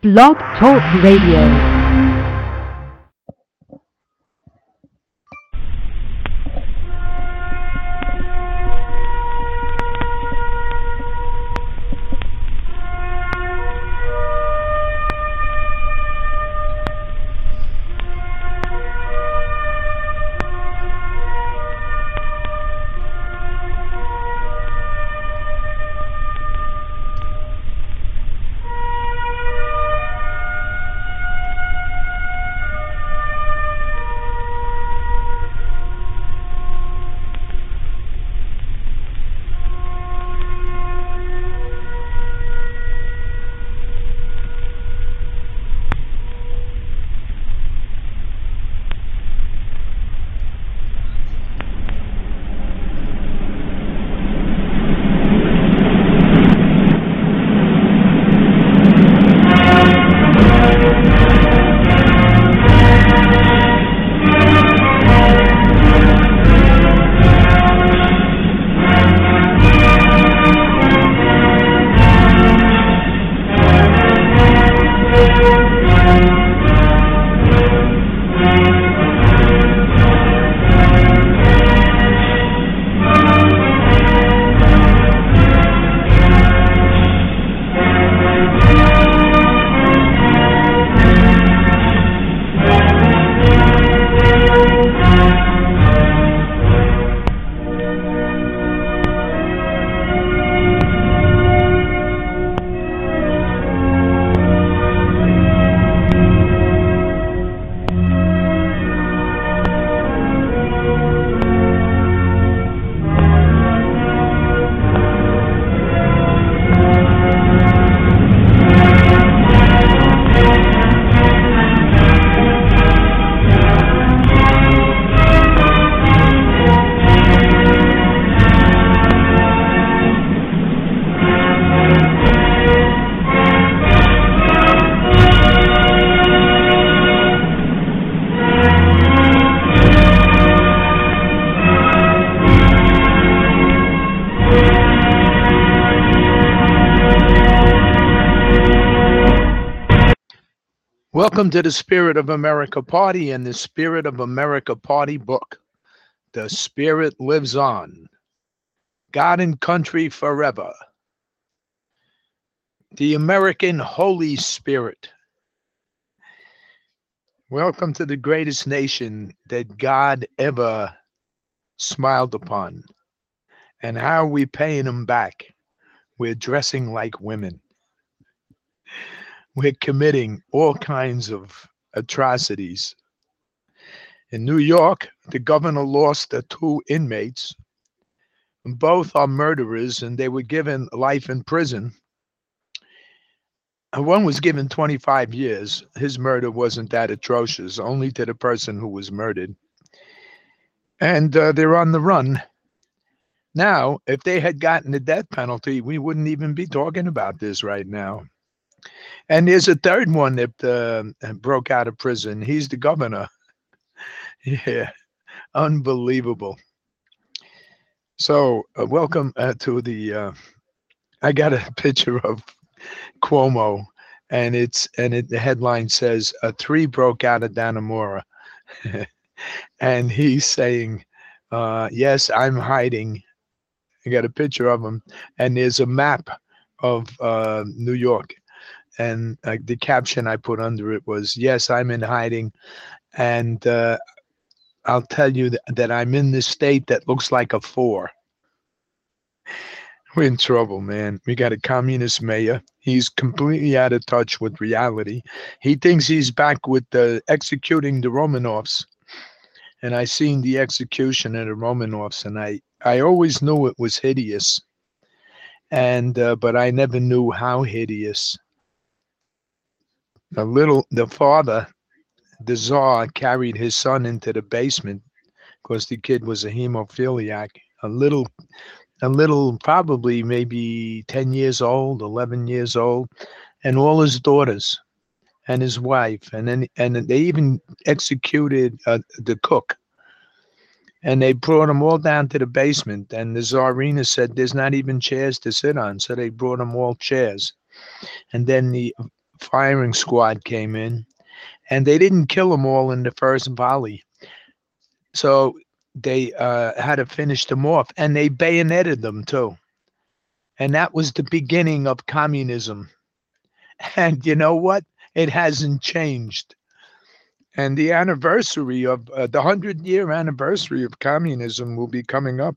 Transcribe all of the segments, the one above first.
Blog Talk Radio. Welcome to the Spirit of America Party and the Spirit of America Party book. The Spirit Lives On. God and Country Forever. The American Holy Spirit. Welcome to the greatest nation that God ever smiled upon. And how are we paying them back? We're dressing like women. We're committing all kinds of atrocities. In New York, the governor lost the two inmates. Both are murderers, and they were given life in prison. One was given 25 years. His murder wasn't that atrocious, only to the person who was murdered. And they're on the run. Now, if they had gotten the death penalty, we wouldn't even be talking about this right now. And there's a third one that broke out of prison. He's the governor. Yeah, unbelievable. So welcome to the, I got a picture of Cuomo, and the headline says, "3 broke out of Dannemora." And he's saying, yes, I'm hiding. I got a picture of him, and there's a map of New York. And the caption I put under it was, yes, I'm in hiding. And I'll tell you that I'm in this state that looks like a 4. We're in trouble, man. We got a communist mayor. He's completely out of touch with reality. He thinks he's back with executing the Romanovs. And I seen the execution of the Romanovs, and I always knew it was hideous. And but I never knew how hideous. The father, the Tsar, carried his son into the basement because the kid was a hemophiliac. A little, probably maybe 10 years old, 11 years old, and all his daughters and his wife. And they even executed the cook. And they brought them all down to the basement. And the Tsarina said, there's not even chairs to sit on. So they brought them all chairs. And then the firing squad came in, and they didn't kill them all in the first volley. So they had to finish them off, and they bayoneted them too. And that was the beginning of communism. And you know what? It hasn't changed. And the anniversary of the 100-year anniversary of communism will be coming up.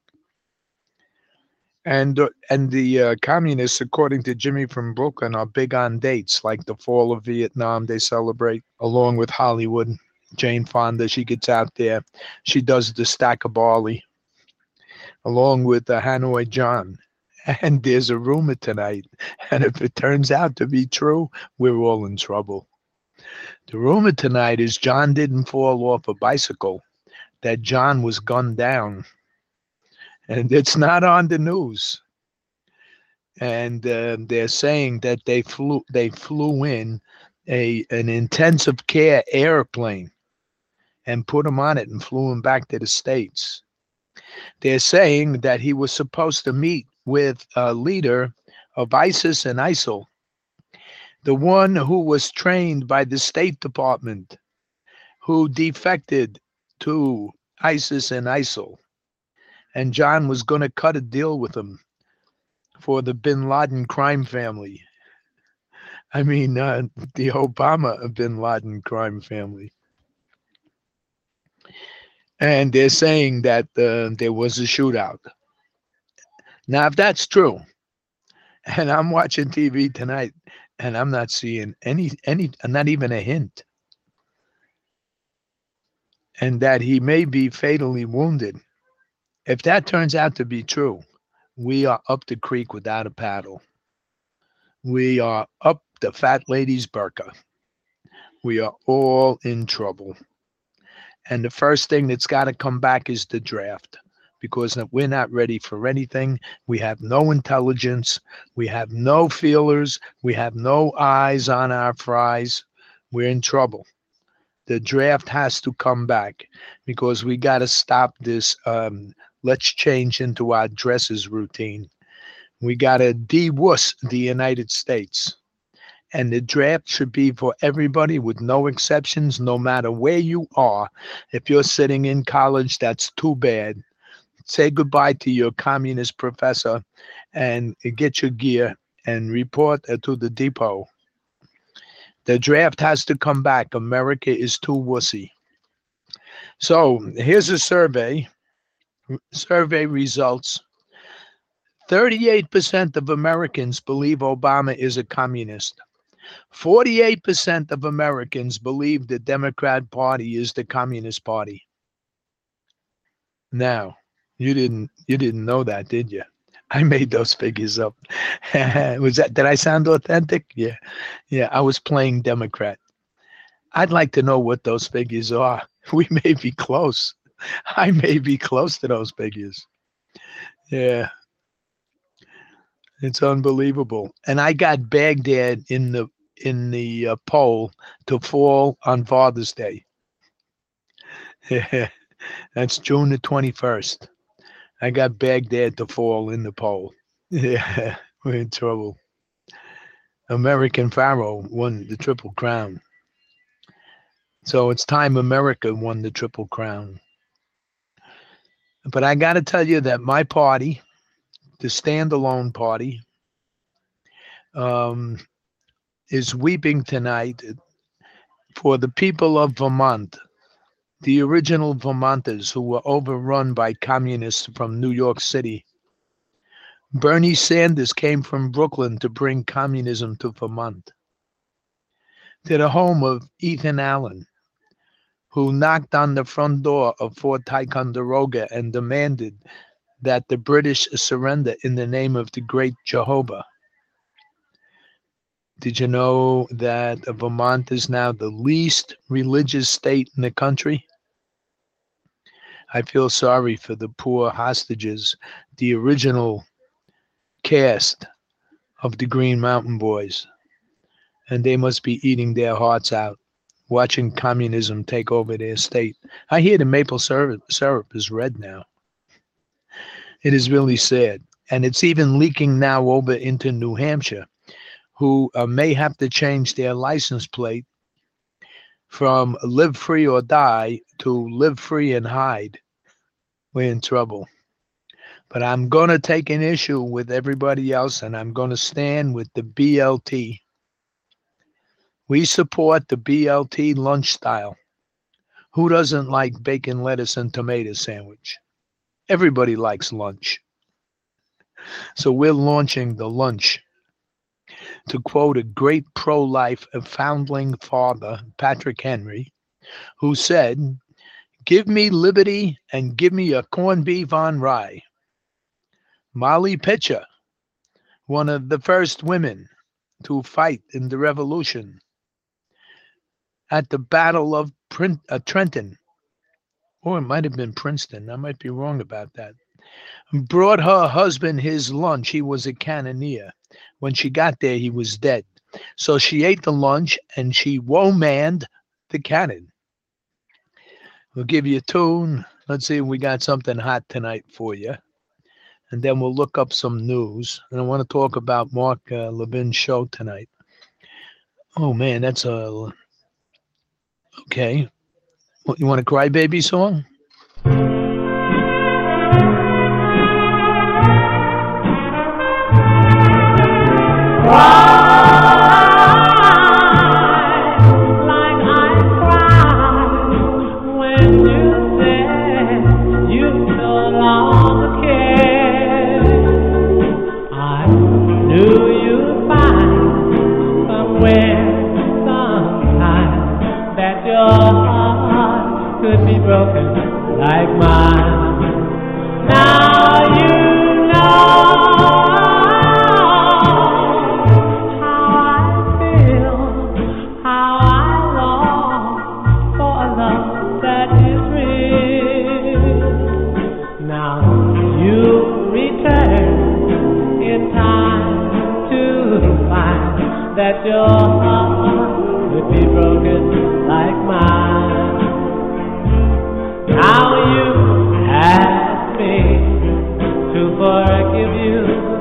And the communists, according to Jimmy from Brooklyn, are big on dates, like the fall of Vietnam. They celebrate along with Hollywood. Jane Fonda, she gets out there. She does the stack of barley, along with Hanoi John. And there's a rumor tonight, and if it turns out to be true, we're all in trouble. The rumor tonight is John didn't fall off a bicycle, that John was gunned down. And it's not on the news. And they're saying that they flew in an intensive care airplane and put him on it and flew him back to the States. They're saying that he was supposed to meet with a leader of ISIS and ISIL, the one who was trained by the State Department, who defected to ISIS and ISIL. And John was going to cut a deal with him for the bin Laden crime family. I mean, the Obama bin Laden crime family. And they're saying that there was a shootout. Now, if that's true, and I'm watching TV tonight, and I'm not seeing any, not even a hint, and that he may be fatally wounded, if that turns out to be true, we are up the creek without a paddle. We are up the fat lady's burqa. We are all in trouble. And the first thing that's got to come back is the draft, because we're not ready for anything. We have no intelligence. We have no feelers. We have no eyes on our fries. We're in trouble. The draft has to come back, because we got to stop this let's change into our dresses routine. We got to de-wuss the United States. And the draft should be for everybody with no exceptions, no matter where you are. If you're sitting in college, that's too bad. Say goodbye to your communist professor and get your gear and report to the depot. The draft has to come back. America is too wussy. So here's a survey. Survey results. 38% of Americans believe Obama is a communist. 48% of Americans believe the Democrat Party is the Communist Party. Now, you didn't know that, did you? I made those figures up. Did I sound authentic? Yeah, I was playing Democrat. I'd like to know what those figures are. We may be close. I may be close to those figures. Yeah. It's unbelievable. And I got Baghdad in the poll to fall on Father's Day. That's June the 21st. I got Baghdad to fall in the poll. Yeah, we're in trouble. American Pharaoh won the Triple Crown. So it's time America won the Triple Crown. But I got to tell you that my party, the standalone party, is weeping tonight for the people of Vermont, the original Vermonters who were overrun by communists from New York City. Bernie Sanders came from Brooklyn to bring communism to Vermont, to the home of Ethan Allen, who knocked on the front door of Fort Ticonderoga and demanded that the British surrender in the name of the great Jehovah. Did you know that Vermont is now the least religious state in the country? I feel sorry for the poor hostages, the original cast of the Green Mountain Boys. And they must be eating their hearts out, watching communism take over their state. I hear the maple syrup is red now. It is really sad. And it's even leaking now over into New Hampshire, who may have to change their license plate from live free or die to live free and hide. We're in trouble. But I'm going to take an issue with everybody else, and I'm going to stand with the BLT. We support the BLT lunch style. Who doesn't like bacon, lettuce, and tomato sandwich? Everybody likes lunch. So we're launching the lunch. To quote a great pro-life foundling father, Patrick Henry, who said, "Give me liberty and give me a corned beef on rye." Molly Pitcher, one of the first women to fight in the Revolution at the Battle of Trenton, or it might have been Princeton, I might be wrong about that, brought her husband his lunch. He was a cannoneer. When she got there, he was dead. So she ate the lunch and she woe-manned the cannon. We'll give you a tune. Let's see if we got something hot tonight for you. And then we'll look up some news. And I want to talk about Mark Levin's show tonight. Oh, man, that's a... Okay. You want a Crybaby song? Broken like mine. Now you know how I feel, how I long for a love that is real. Now you return in time to find that your heart could be broken like mine. Now you ask me to forgive you,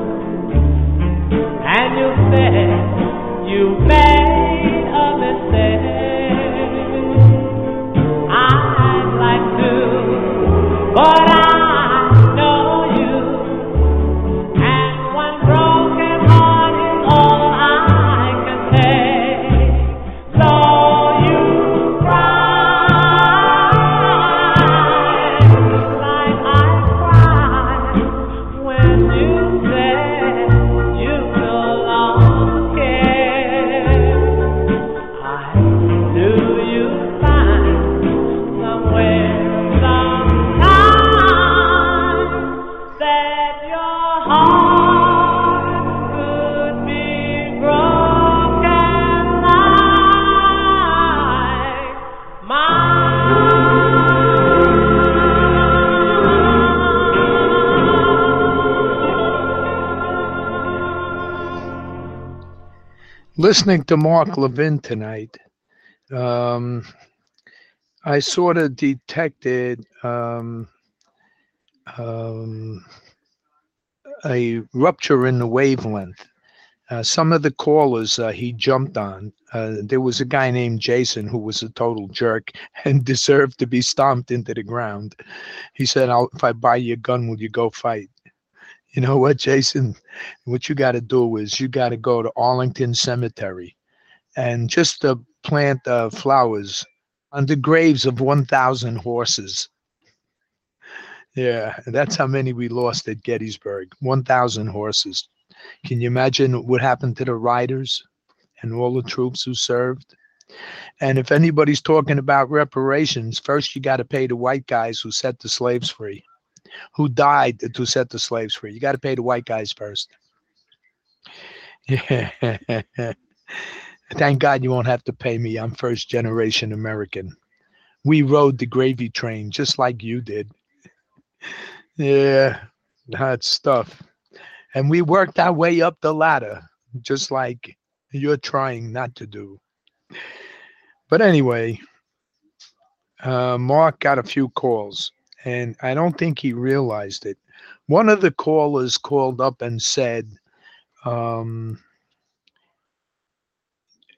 and you said you made a mistake. I'd like to, but I know you, and one broken heart is all I can take. So you cry. Listening to Mark Levin tonight, I sort of detected a rupture in the wavelength. Some of the callers he jumped on. There was a guy named Jason who was a total jerk and deserved to be stomped into the ground. He said, if I buy you a gun, will you go fight? You know what, Jason? What you got to do is you got to go to Arlington Cemetery and just plant flowers on the graves of 1,000 horses. Yeah, that's how many we lost at Gettysburg, 1,000 horses. Can you imagine what happened to the riders and all the troops who served? And if anybody's talking about reparations, first you got to pay the white guys who set the slaves free, who died to set the slaves free. You got to pay the white guys first. Yeah. Thank God you won't have to pay me. I'm first generation American. We rode the gravy train just like you did. Yeah, hot stuff. And we worked our way up the ladder, just like you're trying not to do. But anyway, Mark got a few calls, and I don't think he realized it. One of the callers called up and said,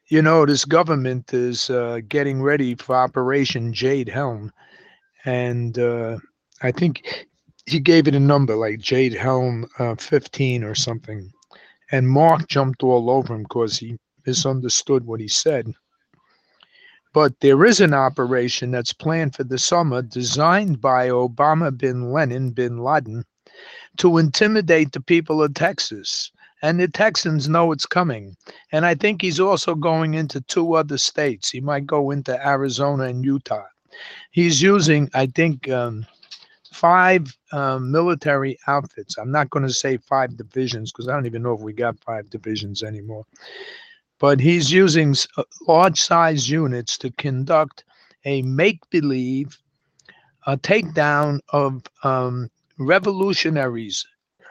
you know, this government is getting ready for Operation Jade Helm, and I think he gave it a number like Jade Helm 15 or something. And Mark jumped all over him because he misunderstood what he said. But there is an operation that's planned for the summer designed by Obama bin Laden to intimidate the people of Texas. And the Texans know it's coming. And I think he's also going into 2 other states. He might go into Arizona and Utah. He's using, I think, 5 military outfits. I'm not going to say 5 divisions because I don't even know if we got 5 divisions anymore. But he's using large size units to conduct a make-believe, a takedown of revolutionaries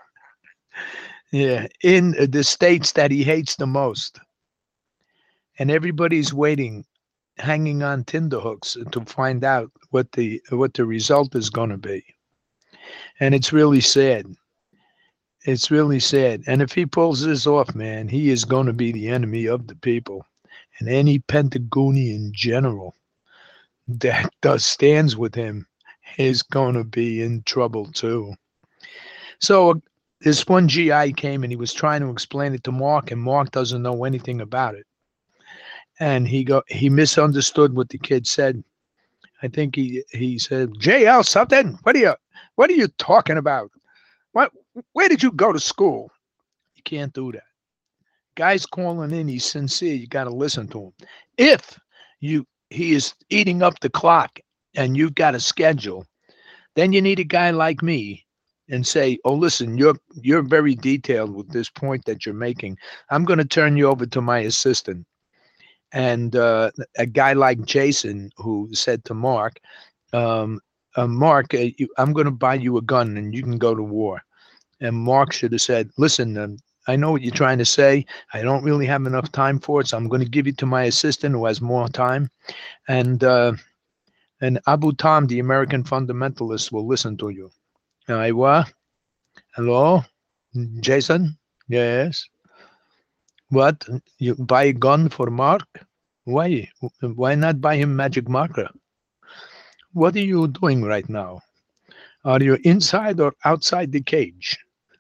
in the states that he hates the most. And everybody's waiting, hanging on tenterhooks to find out what the result is going to be. And it's really sad. It's really sad. And if he pulls this off, man, he is going to be the enemy of the people. And any Pentagonian general that stands with him is going to be in trouble too. So this one GI came and he was trying to explain it to Mark, and Mark doesn't know anything about it. And he misunderstood what the kid said. I think he said, JL something? What are you talking about? Where did you go to school? You can't do that. Guy's calling in, he's sincere, you got to listen to him. If he is eating up the clock and you've got a schedule, then you need a guy like me and say, oh, listen, you're very detailed with this point that you're making. I'm going to turn you over to my assistant. And a guy like Jason, who said to Mark, Mark, I'm going to buy you a gun and you can go to war. And Mark should have said, listen, I know what you're trying to say. I don't really have enough time for it, so I'm going to give you to my assistant who has more time. And Abu Tam, the American fundamentalist, will listen to you. What? Hello? Jason? Yes? What? You buy a gun for Mark? Why? Why not buy him magic marker? What are you doing right now? Are you inside or outside the cage?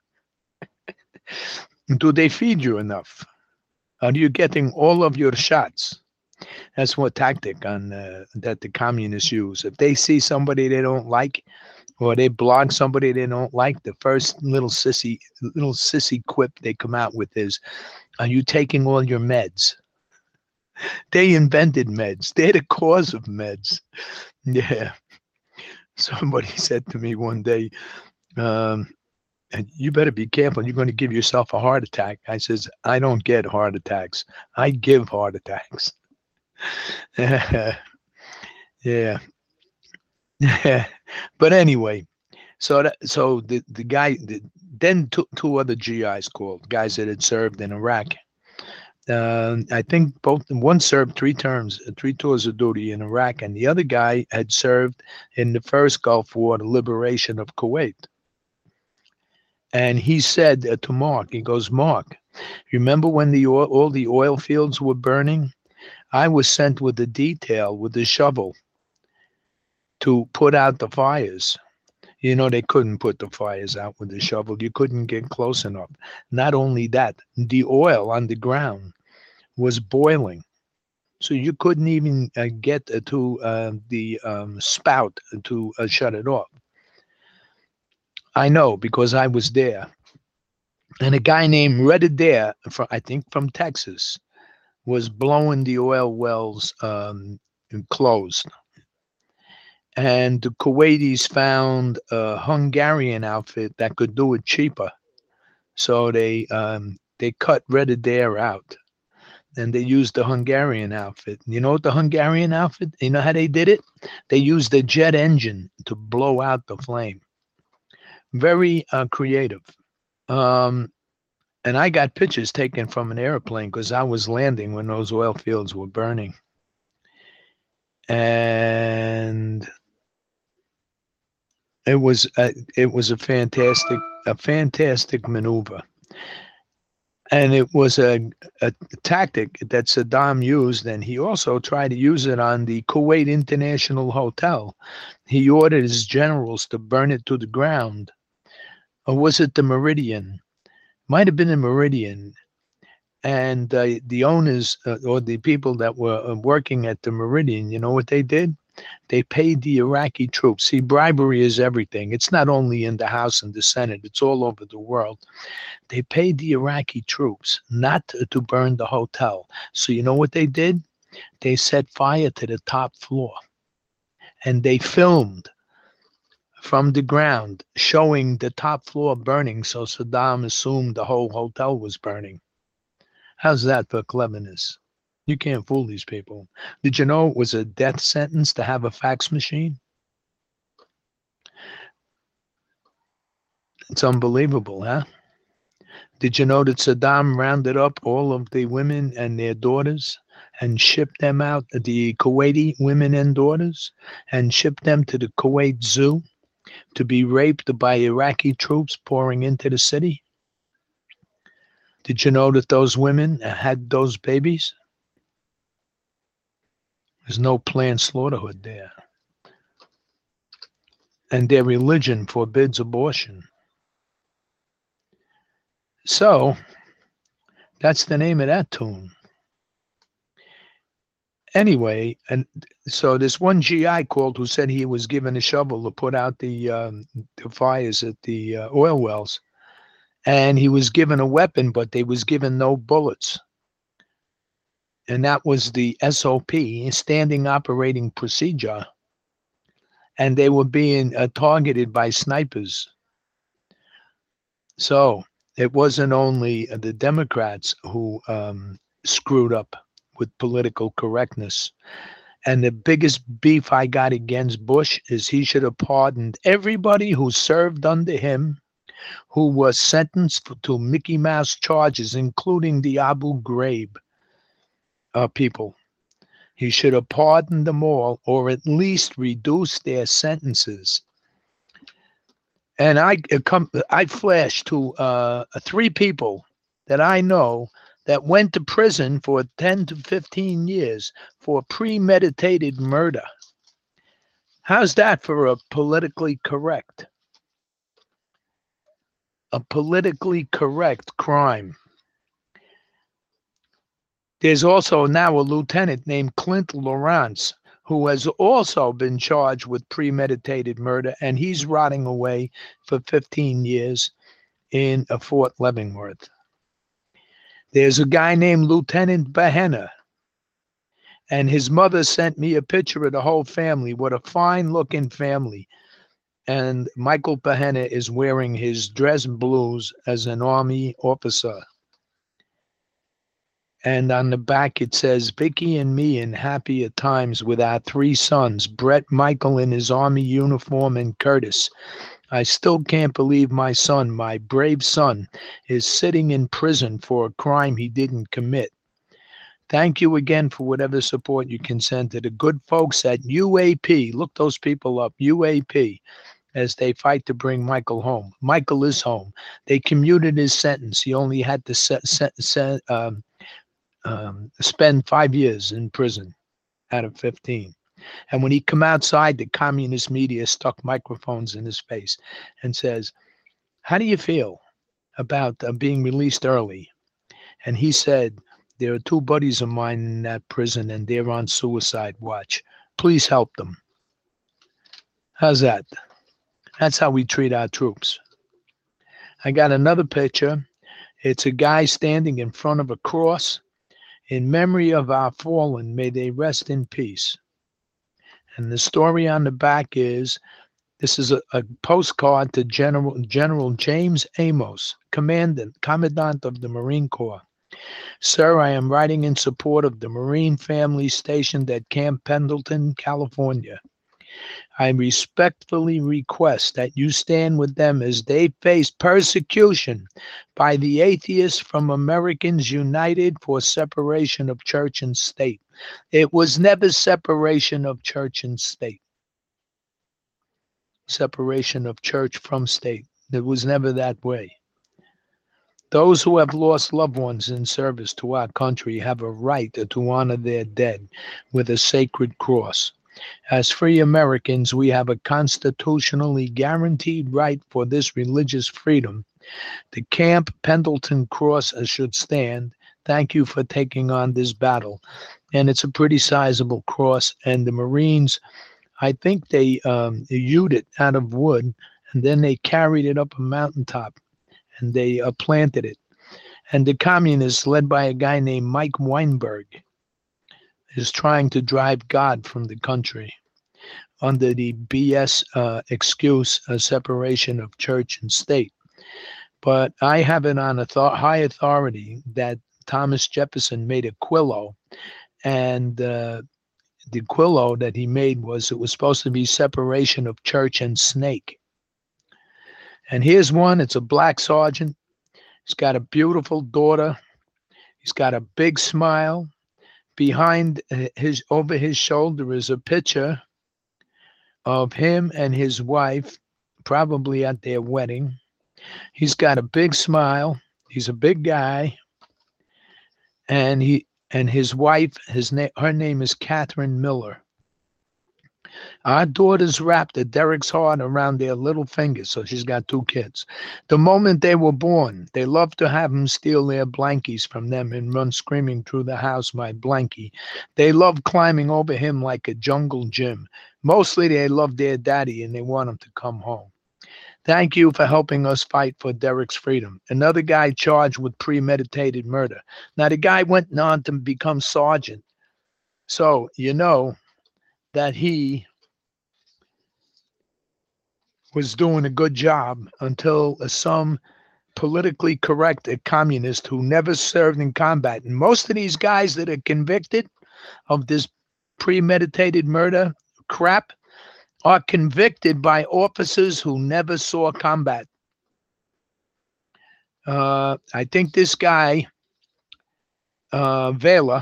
Do they feed you enough? Are you getting all of your shots? That's what tactic that the communists use. If they see somebody they don't like, or they blog somebody they don't like, the first little sissy quip they come out with is, are you taking all your meds? They invented meds. They're the cause of meds. Yeah. Somebody said to me one day, you better be careful. You're going to give yourself a heart attack. I says, I don't get heart attacks. I give heart attacks. Yeah. But anyway, so the guy, then two other GIs called, guys that had served in Iraq. I think one served 3 terms, 3 tours of duty in Iraq, and the other guy had served in the first Gulf War, the liberation of Kuwait. And he said to Mark, he goes, Mark, remember when all the oil fields were burning? I was sent with the detail, with the shovel, to put out the fires. You know, they couldn't put the fires out with the shovel. You couldn't get close enough. Not only that, the oil on the ground was boiling. So you couldn't even get to the spout to shut it off. I know because I was there. And a guy named Red Adair, I think from Texas, was blowing the oil wells closed. And the Kuwaitis found a Hungarian outfit that could do it cheaper. So they cut Red Adair out. And they used the Hungarian outfit. You know what the Hungarian outfit, you know how they did it? They used a jet engine to blow out the flame. Very creative. And I got pictures taken from an airplane because I was landing when those oil fields were burning. And it was a fantastic maneuver. And it was a tactic that Saddam used, and he also tried to use it on the Kuwait International Hotel. He ordered his generals to burn it to the ground. Or was it the Meridian? Might have been the Meridian. And the owners or the people that were working at the Meridian, you know what they did? They paid the Iraqi troops. See, bribery is everything. It's not only in the House and the Senate, it's all over the world. They paid the Iraqi troops not to burn the hotel. So you know what they did? They set fire to the top floor. And they filmed from the ground showing the top floor burning. So Saddam assumed the whole hotel was burning. How's that for cleverness? You can't fool these people. Did you know it was a death sentence to have a fax machine? It's unbelievable, huh? Did you know that Saddam rounded up all of the women and their daughters and shipped them out, the Kuwaiti women and daughters, and shipped them to the Kuwait Zoo to be raped by Iraqi troops pouring into the city? Did you know that those women had those babies? There's no planned slaughterhood there. And their religion forbids abortion. So, that's the name of that tune. Anyway, and so this one GI called who said he was given a shovel to put out the fires at the oil wells. And he was given a weapon, but they was given no bullets. And that was the SOP, standing operating procedure. And they were being targeted by snipers. So it wasn't only the Democrats who screwed up with political correctness. And the biggest beef I got against Bush is he should have pardoned everybody who served under him, who was sentenced to Mickey Mouse charges, including the Abu Ghraib people. He should have pardoned them all, or at least reduced their sentences. And I flashed to 3 people that I know that went to prison for 10 to 15 years for premeditated murder. How's that for a politically correct crime? There's also now a lieutenant named Clint Lawrence who has also been charged with premeditated murder, and he's rotting away for 15 years in Fort Leavenworth. There's a guy named Lieutenant Behenna, and his mother sent me a picture of the whole family. What a fine-looking family. And Michael Behenna is wearing his dress blues as an Army officer. And on the back it says, Vicky and me in happier times with our 3 sons, Brett, Michael in his Army uniform, and Curtis. I still can't believe my son, my brave son, is sitting in prison for a crime he didn't commit. Thank you again for whatever support you can send to the good folks at UAP. Look those people up, UAP, as they fight to bring Michael home. Michael is home. They commuted his sentence. He only had to spend 5 years in prison out of 15. And when he come outside, the communist media stuck microphones in his face and says, how do you feel about being released early? And he said, there are 2 buddies of mine in that prison and they're on suicide watch. Please help them. How's that? That's how we treat our troops. I got another picture. It's a guy standing in front of a cross. In memory of our fallen, may they rest in peace. And the story on the back is, this is a postcard to General James Amos, Commandant of the Marine Corps. Sir, I am writing in support of the Marine family stationed at Camp Pendleton, California. I respectfully request that you stand with them as they face persecution by the atheists from Americans United for separation of church and state. It was never separation of church and state. Separation of church from state. It was never that way. Those who have lost loved ones in service to our country have a right to honor their dead with a sacred cross. As free Americans, we have a constitutionally guaranteed right for this religious freedom. The Camp Pendleton Cross should stand. Thank you for taking on this battle. And it's a pretty sizable cross. And the Marines, I think they hewed it out of wood, and then they carried it up a mountaintop, and they planted it. And the communists, led by a guy named Mike Weinberg, is trying to drive God from the country under the BS excuse of separation of church and state. But I have it on high authority that Thomas Jefferson made a quillo, and the quillo that he made was it was supposed to be separation of church and snake. And here's one. It's a black sergeant. He's got a beautiful daughter. He's got a big smile. Behind over his shoulder is a picture of him and his wife, probably at their wedding. He's got a big smile. He's a big guy. And his wife, her name is Catherine Miller. Our daughters wrapped Derek's heart around their little fingers, so she's got 2 kids. The moment they were born, they loved to have him steal their blankies from them and run screaming through the house, my blankie. They loved climbing over him like a jungle gym. Mostly they loved their daddy and they want him to come home. Thank you for helping us fight for Derek's freedom. Another guy charged with premeditated murder. Now, the guy went on to become sergeant. So, you know that he was doing a good job until some politically correct communist who never served in combat. And most of these guys that are convicted of this premeditated murder crap are convicted by officers who never saw combat. I think this guy, Evan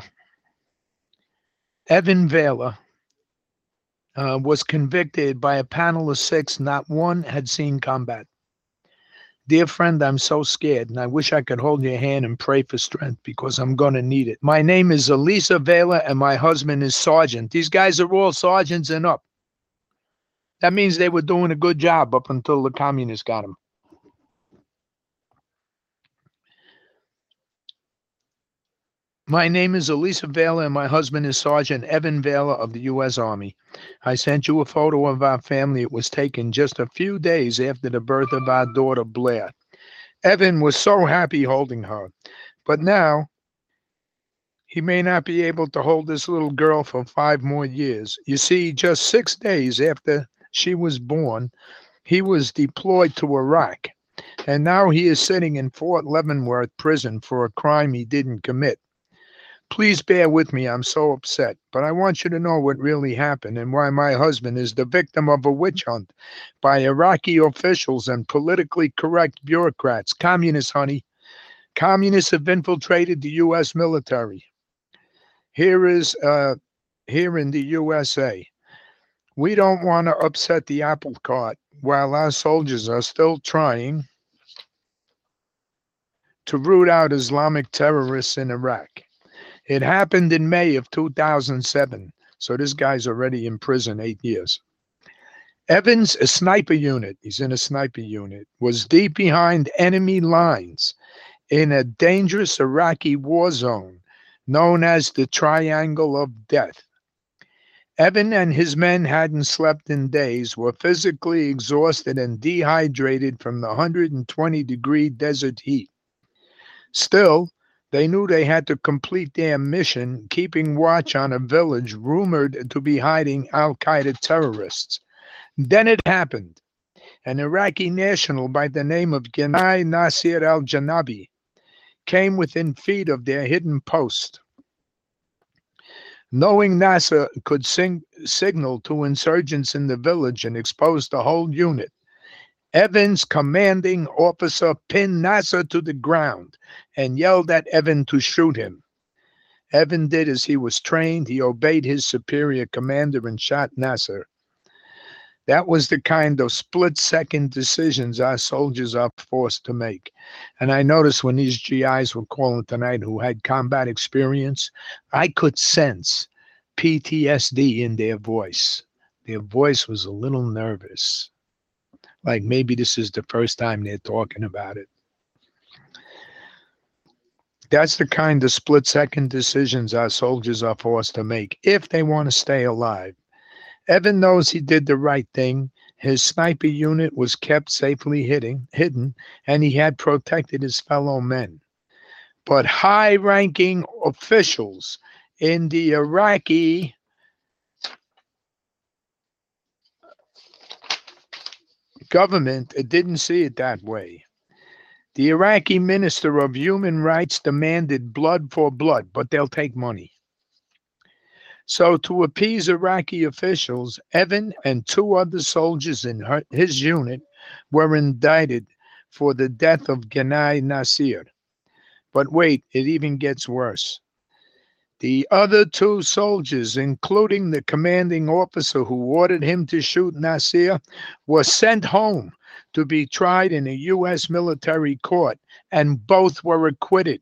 Vela, was convicted by a panel of 6. Not one had seen combat. Dear friend, I'm so scared, and I wish I could hold your hand and pray for strength because I'm going to need it. My name is Elisa Vela, and my husband is Sergeant. These guys are all sergeants and up. That means they were doing a good job up until the communists got them. My name is Elisa Vela, and my husband is Sergeant Evan Vela of the U.S. Army. I sent you a photo of our family. It was taken just a few days after the birth of our daughter, Blair. Evan was so happy holding her, but now he may not be able to hold this little girl for 5 more years. You see, just 6 days after she was born, he was deployed to Iraq, and now he is sitting in Fort Leavenworth prison for a crime he didn't commit. Please bear with me, I'm so upset, but I want you to know what really happened and why my husband is the victim of a witch hunt by Iraqi officials and politically correct bureaucrats. Communists, honey. Communists have infiltrated the U.S. military. Here in the USA. We don't want to upset the apple cart while our soldiers are still trying to root out Islamic terrorists in Iraq. It happened in May of 2007, so this guy's already in prison 8 years. Evans, a sniper unit, he's in a sniper unit, was deep behind enemy lines in a dangerous Iraqi war zone known as the Triangle of Death. Evan and his men hadn't slept in days, were physically exhausted and dehydrated from the 120-degree desert heat. Still, they knew they had to complete their mission, keeping watch on a village rumored to be hiding al-Qaeda terrorists. Then it happened. An Iraqi national by the name of Ghanai Nasir al-Janabi came within feet of their hidden post. Knowing Nasser could signal to insurgents in the village and expose the whole unit, Evans' commanding officer pinned Nasser to the ground and yelled at Evan to shoot him. Evan did as he was trained. He obeyed his superior commander and shot Nasser. That was the kind of split-second decisions our soldiers are forced to make. And I noticed when these GIs were calling tonight who had combat experience, I could sense PTSD in their voice. Their voice was a little nervous, like maybe this is the first time they're talking about it. That's the kind of split-second decisions our soldiers are forced to make if they want to stay alive. Evan knows he did the right thing. His sniper unit was kept safely hidden, and he had protected his fellow men. But high-ranking officials in the Iraqi government didn't see it that way. The Iraqi Minister of Human Rights demanded blood for blood, but they'll take money. So to appease Iraqi officials, Evan and 2 other soldiers in his unit were indicted for the death of Ghanai Nasir. But wait, it even gets worse. The other 2 soldiers, including the commanding officer who ordered him to shoot Nasir, were sent home to be tried in a U.S. military court, and both were acquitted.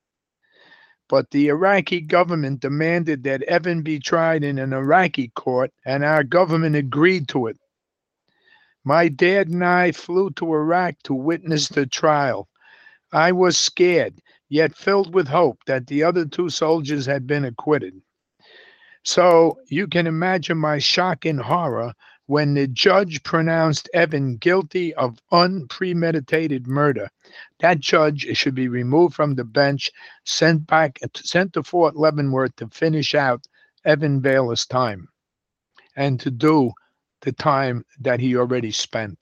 But the Iraqi government demanded that Evan be tried in an Iraqi court, and our government agreed to it. My dad and I flew to Iraq to witness the trial. I was scared, yet filled with hope that the other 2 soldiers had been acquitted. So you can imagine my shock and horror when the judge pronounced Evan guilty of unpremeditated murder. That judge should be removed from the bench, sent to Fort Leavenworth to finish out Evan Baylor's time and to do the time that he already spent.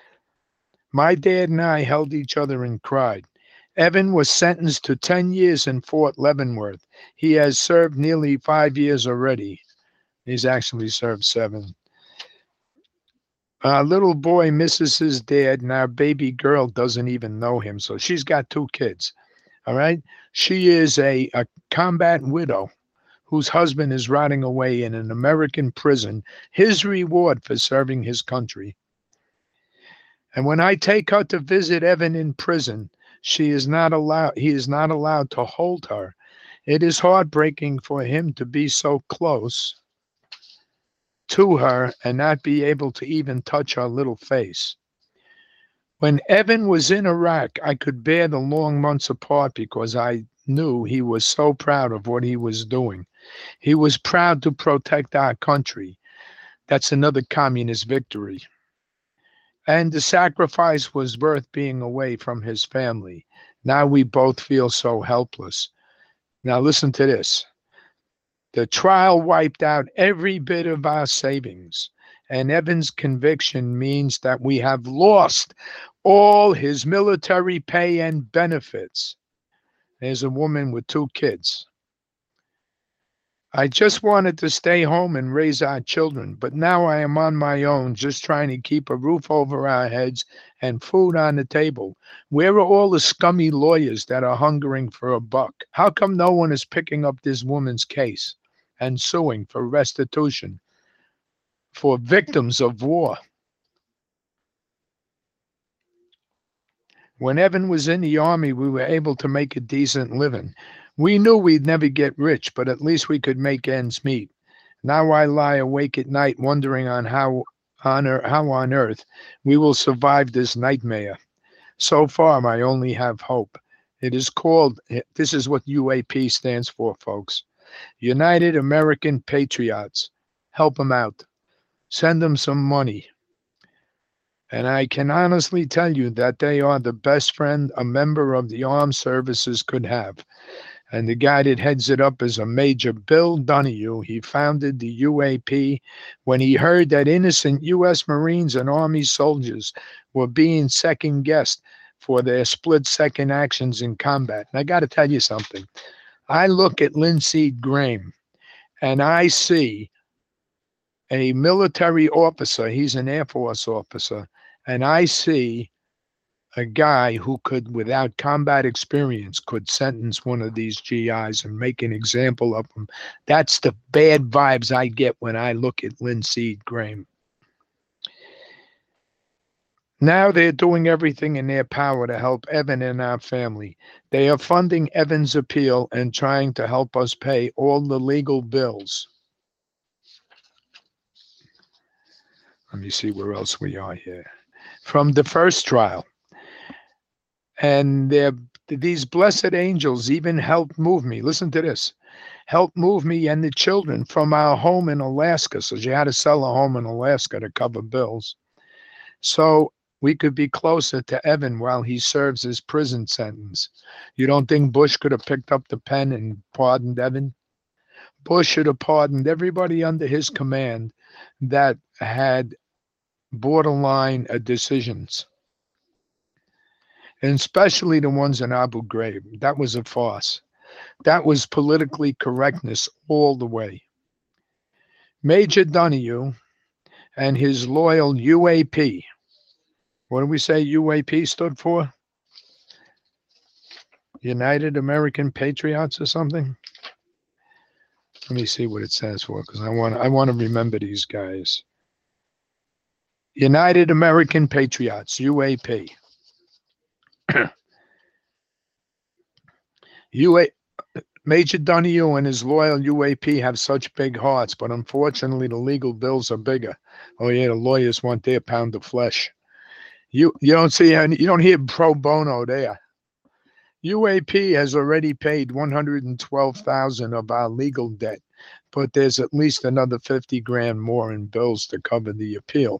My dad and I held each other and cried. Evan was sentenced to 10 years in Fort Leavenworth. He has served nearly 5 years already. He's actually served 7. Our little boy misses his dad, and our baby girl doesn't even know him. So she's got 2 kids. All right. She is a combat widow whose husband is rotting away in an American prison, his reward for serving his country. And when I take her to visit Evan in prison, he is not allowed to hold her. It is heartbreaking for him to be so close to her and not be able to even touch her little face. When Evan was in Iraq, I could bear the long months apart because I knew he was so proud of what he was doing. He was proud to protect our country. That's another communist victory. And the sacrifice was worth being away from his family. Now we both feel so helpless. Now listen to this. The trial wiped out every bit of our savings, and Evan's conviction means that we have lost all his military pay and benefits. There's a woman with 2 kids. I just wanted to stay home and raise our children, but now I am on my own, just trying to keep a roof over our heads and food on the table. Where are all the scummy lawyers that are hungering for a buck? How come no one is picking up this woman's case and suing for restitution for victims of war? When Evan was in the Army, we were able to make a decent living. We knew we'd never get rich, but at least we could make ends meet. Now I lie awake at night wondering on how on earth we will survive this nightmare. So far, I only have hope. This is what UAP stands for, folks. United American Patriots. Help them out. Send them some money. And I can honestly tell you that they are the best friend a member of the armed services could have. And the guy that heads it up is a Major Bill Donahue. He founded the UAP when he heard that innocent U.S. Marines and Army soldiers were being second-guessed for their split-second actions in combat. And I got to tell you something. I look at Lindsey Graham, and I see a military officer. He's an Air Force officer. And I see a guy who could, without combat experience, could sentence one of these GIs and make an example of them. That's the bad vibes I get when I look at Lindsey Graham. Now they're doing everything in their power to help Evan and our family. They are funding Evan's appeal and trying to help us pay all the legal bills. Let me see where else we are here. From the first trial. And these blessed angels even helped move me. Listen to this. Helped move me and the children from our home in Alaska. So she had to sell a home in Alaska to cover bills. So we could be closer to Evan while he serves his prison sentence. You don't think Bush could have picked up the pen and pardoned Evan? Bush should have pardoned everybody under his command that had borderline decisions, and especially the ones in Abu Ghraib. That was a farce. That was politically correctness all the way. Major Donahue and his loyal UAP. What did we say UAP stood for? United American Patriots or something? Let me see what it stands for, because I want to remember these guys. United American Patriots, UAP. Major Donahue and his loyal UAP have such big hearts, but unfortunately the legal bills are bigger. Oh yeah, the lawyers want their pound of flesh. You don't see any, you don't hear pro bono there. UAP has already paid $112,000 of our legal debt, but there's at least another 50 grand more in bills to cover the appeal.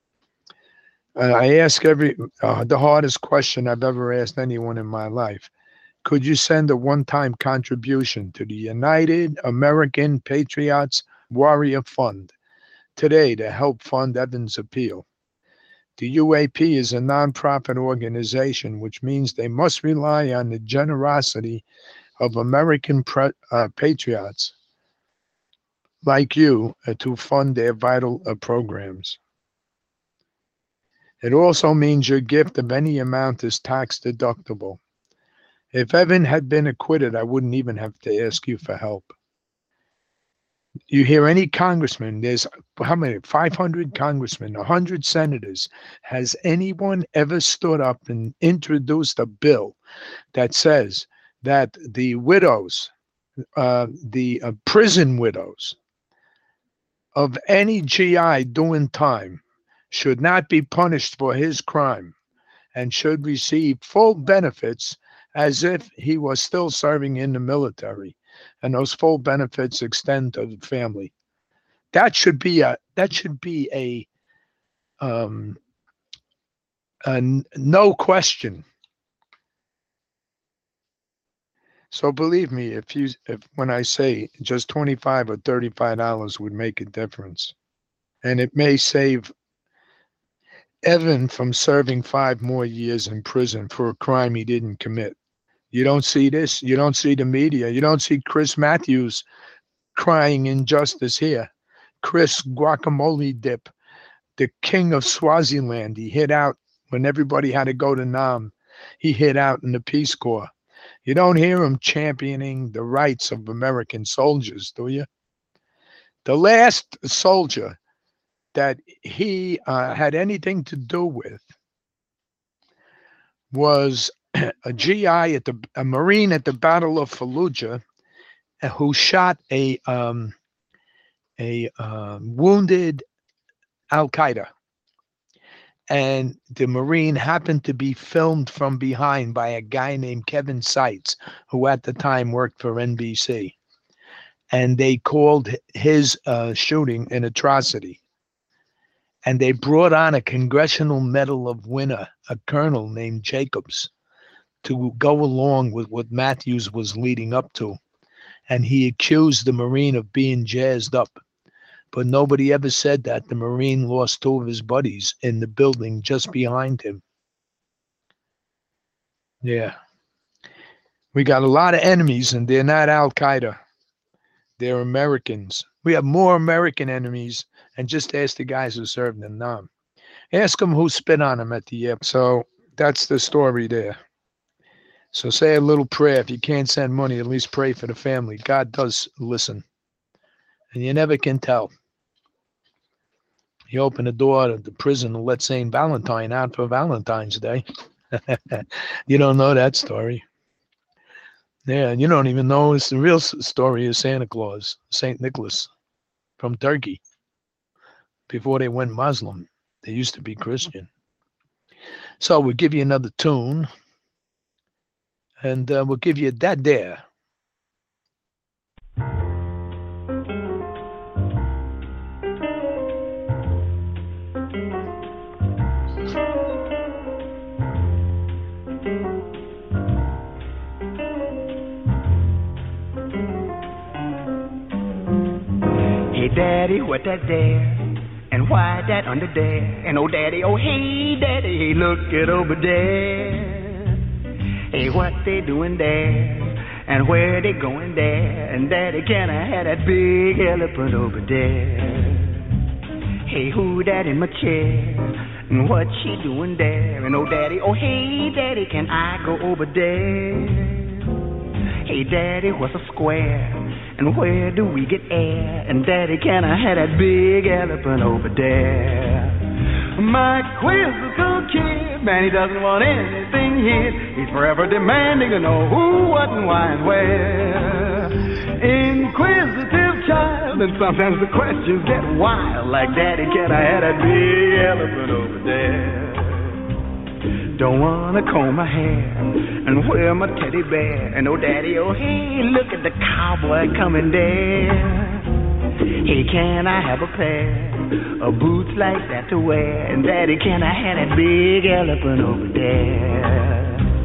I ask the hardest question I've ever asked anyone in my life. Could you send a one-time contribution to the United American Patriots Warrior Fund today to help fund Evan's appeal? The UAP is a nonprofit organization, which means they must rely on the generosity of American patriots like you to fund their vital programs. It also means your gift of any amount is tax deductible. If Evan had been acquitted, I wouldn't even have to ask you for help. You hear any congressman, there's how many? 500 congressmen, 100 senators. Has anyone ever stood up and introduced a bill that says that the widows, the prison widows of any GI doing time should not be punished for his crime and should receive full benefits as if he was still serving in the military, and those full benefits extend to the family? That should be a no question. So believe me, if when I say just $25 or $35 would make a difference, and it may save Evan from serving 5 more years in prison for a crime he didn't commit. You don't see this. You don't see the media. You don't see Chris Matthews crying injustice here. Chris Guacamole Dip, the king of Swaziland. He hid out when everybody had to go to Nam. He hid out in the Peace Corps. You don't hear him championing the rights of American soldiers, do you? The last soldier that he had anything to do with was a GI a Marine at the Battle of Fallujah, who shot a wounded Al-Qaeda, and the Marine happened to be filmed from behind by a guy named Kevin Seitz, who at the time worked for NBC, and they called his shooting an atrocity. And they brought on a Congressional Medal of Winner, a colonel named Jacobs, to go along with what Matthews was leading up to. And he accused the Marine of being jazzed up. But nobody ever said that the Marine lost 2 of his buddies in the building just behind him. Yeah. We got a lot of enemies, and they're not Al-Qaeda. They're Americans. We have more American enemies, and just ask the guys who served in Nam. Ask them who spit on them at the airport. So that's the story there. So say a little prayer. If you can't send money, at least pray for the family. God does listen. And you never can tell. He opened the door of the prison and let St. Valentine out for Valentine's Day. You don't know that story. Yeah, you don't even know it's the real story is Santa Claus, St. Nicholas from Turkey. Before they went Muslim, they used to be Christian. So we'll give you another tune, and we'll give you that there. Hey, Daddy, what that there? And why that under there? And oh, Daddy, oh, hey, Daddy, hey, look it over there. Hey, what they doing there? And where they going there? And Daddy, can I have that big elephant over there? Hey, who that in my chair? And what she doing there? And oh, Daddy, oh, hey, Daddy, can I go over there? Hey, Daddy, what's a square? And where do we get air? And Daddy, can I have that big elephant over there? My quizzical kid, man, he doesn't want anything hid. He's forever demanding to know who, what, and why, and where. Inquisitive child, and sometimes the questions get wild. Like, Daddy, can I have that big elephant over there? Don't wanna comb my hair and wear my teddy bear. And oh, Daddy, oh, hey, look at the cowboy coming there. Hey, can I have a pair of boots like that to wear? And Daddy, can I have that big elephant over there?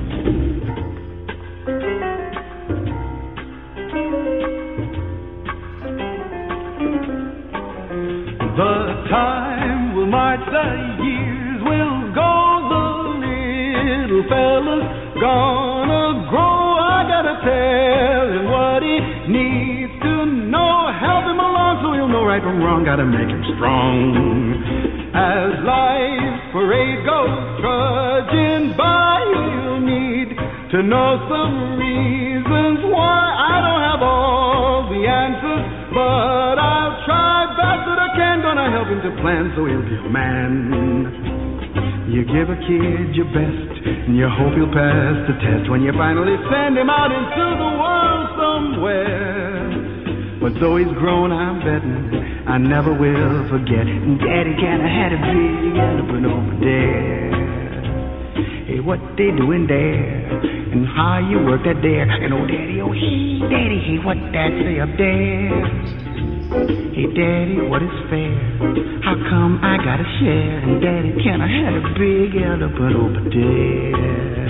The time will march, the years will go. Little fella's gonna grow. I gotta tell him what he needs to know. Help him along so he'll know right from wrong. Gotta make him strong. As life's parade goes trudging by, he'll need to know some reasons why. I don't have all the answers, but I'll try best that I can. Gonna help him to plan so he'll be a man. You give a kid your best, and you hope he'll pass the test when you finally send him out into the world somewhere. But though he's grown, I'm betting I never will forget. And Daddy, can I have a big elephant over there? Hey, what they doing there? And how you work that there? And oh, Daddy, oh, hey, Daddy, hey, what that say up there? Hey, Daddy, what is fair? How come I gotta share? And Daddy, can I have a big elephant over there?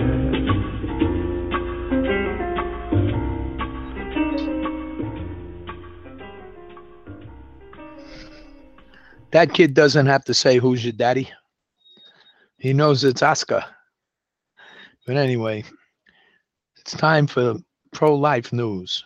That kid doesn't have to say, who's your daddy? He knows it's Oscar. But anyway, it's time for pro-life news.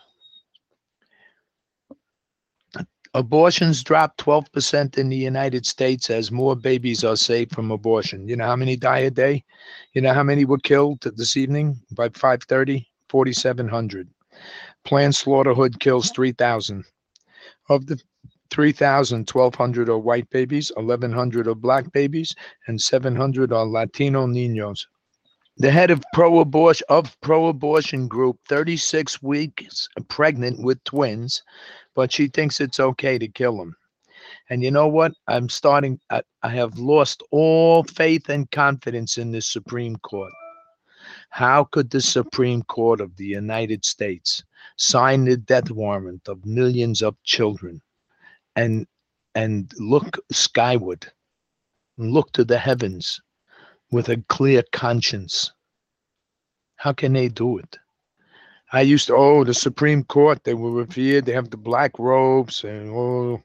Abortions dropped 12% in the United States as more babies are saved from abortion. You know how many die a day? You know how many were killed this evening by 5:30? 4,700. Planned slaughterhood kills 3,000. Of the 3,000, 1,200 are white babies, 1,100 are black babies, and 700 are Latino niños. The head of pro-abortion group, 36 weeks pregnant with twins, but she thinks it's okay to kill them. And you know what? I have lost all faith and confidence in the Supreme Court. How could the Supreme Court of the United States sign the death warrant of millions of children and look skyward, look to the heavens with a clear conscience? How can they do it? I used to, the Supreme Court, they were revered. They have the black robes, and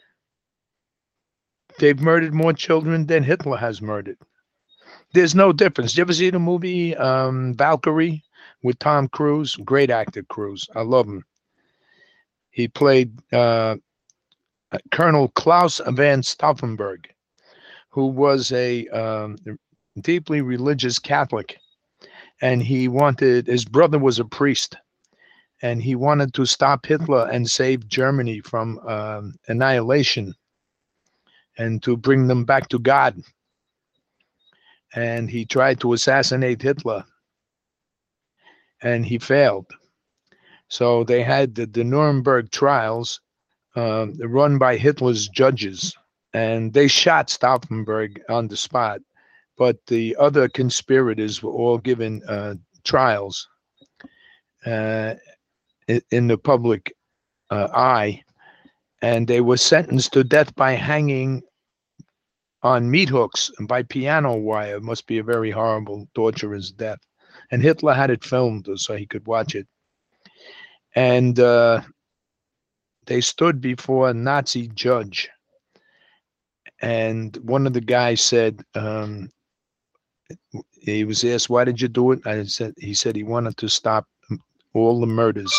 they've murdered more children than Hitler has murdered. There's no difference. You ever see the movie Valkyrie with Tom Cruise? Great actor, Cruise. I love him. He played Colonel Klaus van Stauffenberg, who was a deeply religious Catholic. And his brother was a priest, and he wanted to stop Hitler and save Germany from annihilation. and to bring them back to God. And he tried to assassinate Hitler, and he failed. So they had the Nuremberg trials run by Hitler's judges, and they shot Stauffenberg on the spot. But the other conspirators were all given trials in the public eye, and they were sentenced to death by hanging on meat hooks and by piano wire. It must be a very horrible, torturous death. And Hitler had it filmed so he could watch it. And they stood before a Nazi judge, and one of the guys said, he was asked, "Why did you do it?" He said he wanted to stop all the murders.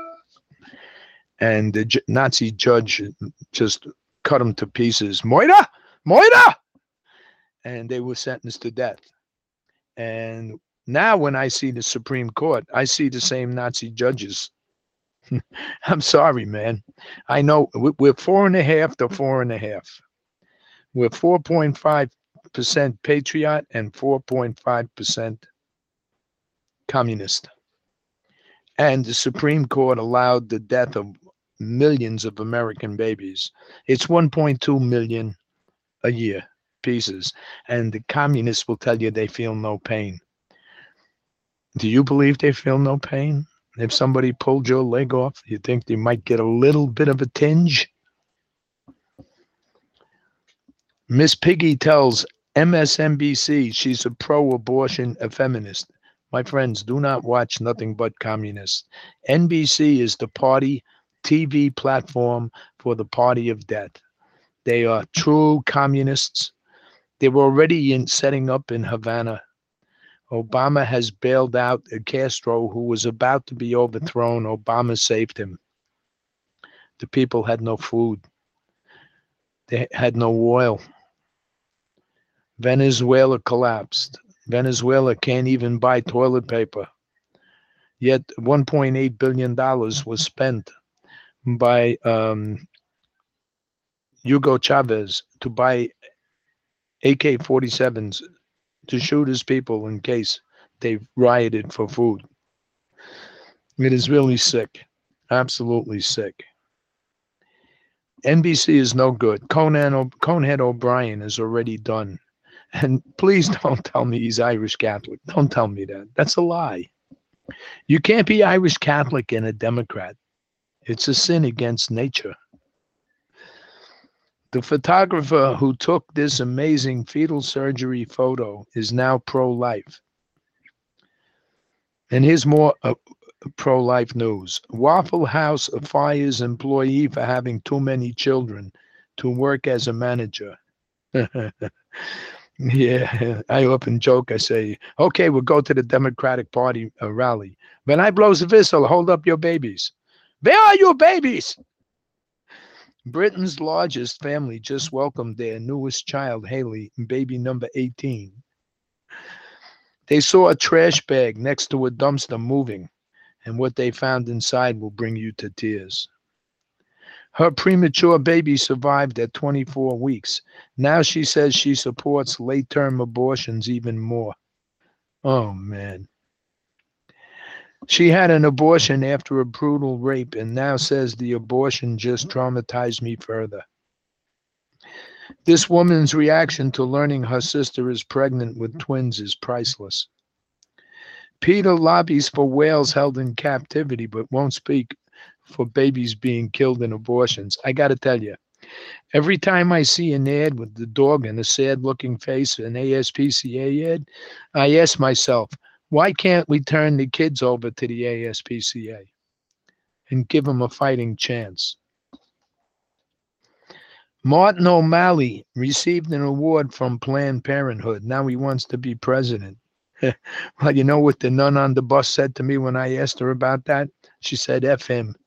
And the Nazi judge just cut him to pieces. Moira! Moira! And they were sentenced to death. And now when I see the Supreme Court, I see the same Nazi judges. I'm sorry, man. I know we're 4.5 to 4.5. We're 4.5% patriot and 4.5% communist. And the Supreme Court allowed the death of millions of American babies. It's 1.2 million a year pieces. And the communists will tell you they feel no pain. Do you believe they feel no pain? If somebody pulled your leg off, you think they might get a little bit of a tinge? Miss Piggy tells MSNBC she's a pro-abortion, a feminist. My friends, do not watch nothing but communists. NBC is the party TV platform for the party of death. They are true communists. They were already setting up in Havana. Obama has bailed out Castro, who was about to be overthrown. Obama saved him. The people had no food. They had no oil. Venezuela collapsed. Venezuela can't even buy toilet paper. Yet $1.8 billion was spent by Hugo Chavez to buy AK-47s to shoot his people in case they rioted for food. It is really sick. Absolutely sick. NBC is no good. Conehead O'Brien is already done. And please don't tell me he's Irish Catholic. Don't tell me that. That's a lie. You can't be Irish Catholic and a Democrat. It's a sin against nature. The photographer who took this amazing fetal surgery photo is now pro-life. And here's more pro-life news. Waffle House fires employee for having too many children to work as a manager. Yeah, I often joke. I say, okay, we'll go to the Democratic Party rally. When I blows the whistle, hold up your babies. Where are your babies? Britain's largest family just welcomed their newest child, Haley, baby number 18. They saw a trash bag next to a dumpster moving, and what they found inside will bring you to tears. Her premature baby survived at 24 weeks. Now she says she supports late-term abortions even more. Oh, man. She had an abortion after a brutal rape and now says the abortion just traumatized me further. This woman's reaction to learning her sister is pregnant with twins is priceless. Peter lobbies for whales held in captivity but won't speak for babies being killed in abortions. I got to tell you, every time I see an ad with the dog and a sad-looking face, an ASPCA ad, I ask myself, why can't we turn the kids over to the ASPCA and give them a fighting chance? Martin O'Malley received an award from Planned Parenthood. Now he wants to be president. Well, you know what the nun on the bus said to me when I asked her about that? She said, F him.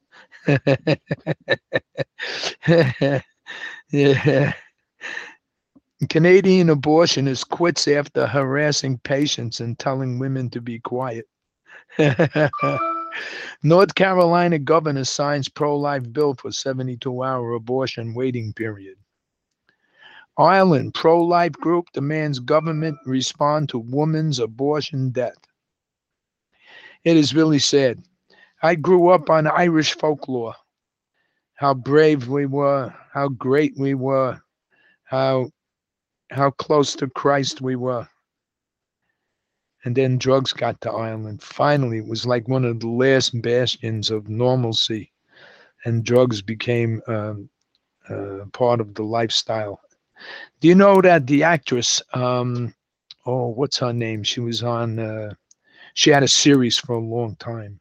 Yeah. Canadian abortionist quits after harassing patients and telling women to be quiet. North Carolina governor signs pro-life bill for 72-hour abortion waiting period. Ireland pro-life group demands government respond to woman's abortion death. It is really sad. I grew up on Irish folklore. How brave we were, how great we were, how close to Christ we were. And then drugs got to Ireland. Finally, it was like one of the last bastions of normalcy, and drugs became part of the lifestyle. Do you know that the actress, what's her name? She was on, she had a series for a long time.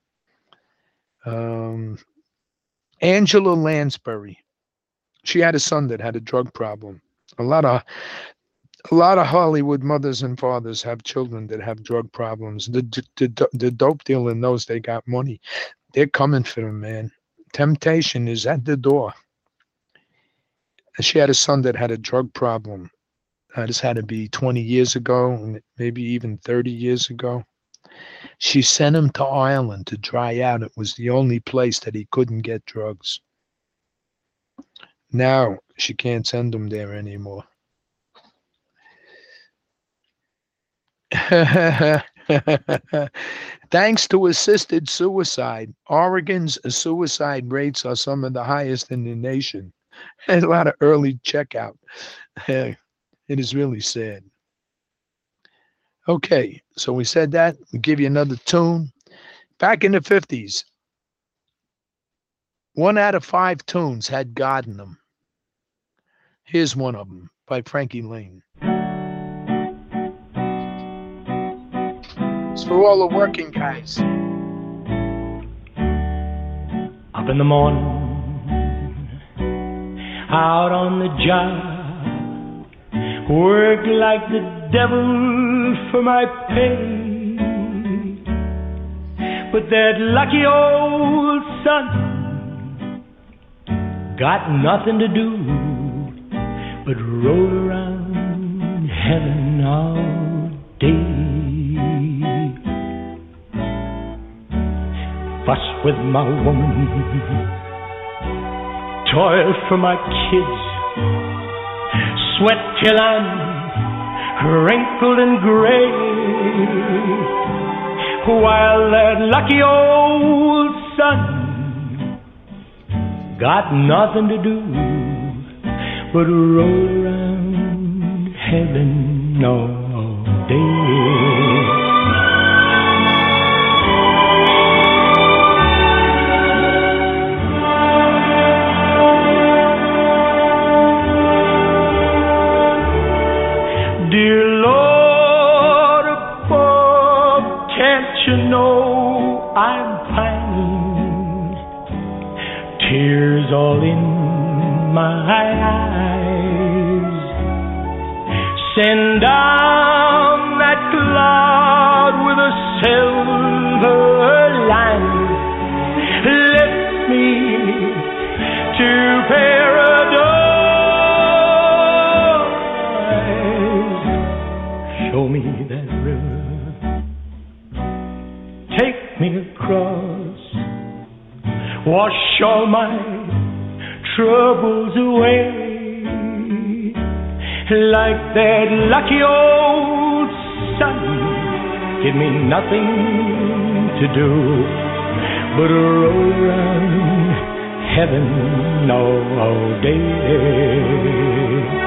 Angela Lansbury. She had a son that had a drug problem. A lot of Hollywood mothers and fathers have children that have drug problems. The dope dealer knows they got money. They're coming for them, man. Temptation is at the door. She had a son that had a drug problem. This had to be 20 years ago, maybe even 30 years ago. She sent him to Ireland to dry out. It was the only place that he couldn't get drugs. Now she can't send him there anymore. Thanks to assisted suicide, Oregon's suicide rates are some of the highest in the nation. And a lot of early checkout. It is really sad. Okay, so we said that. We give you another tune. Back in the 50s, 1 out of 5 tunes had God in them. Here's one of them by Frankie Lane. It's for all the working guys. Up in the morning, out on the job, work like the devil for my pay. But that lucky old son got nothing to do but roll around heaven all day. Fuss with my woman, toil for my kids, sweat till I'm wrinkled and gray, while that lucky old son got nothing to do but roll around heaven all day. Dear Lord above, can't you know I'm pining? Tears all in my eyes. Send down that cloud with a silver lining. Lift me to paradise. Show me that river, take me across, wash all my troubles away. Like that lucky old sun, give me nothing to do but roll around heaven all day.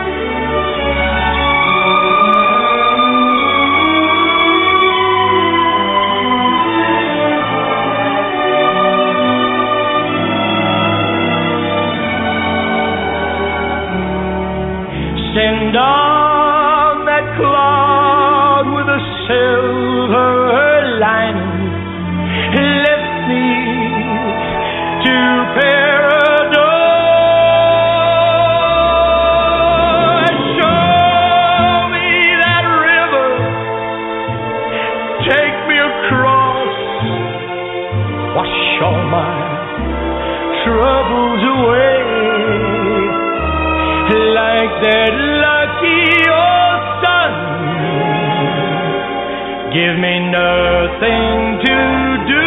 Send on that cloud with a silver lining. Lift me to paradise. Show me that river, take me across, wash all my troubles away. Like that lucky old sun, give me nothing to do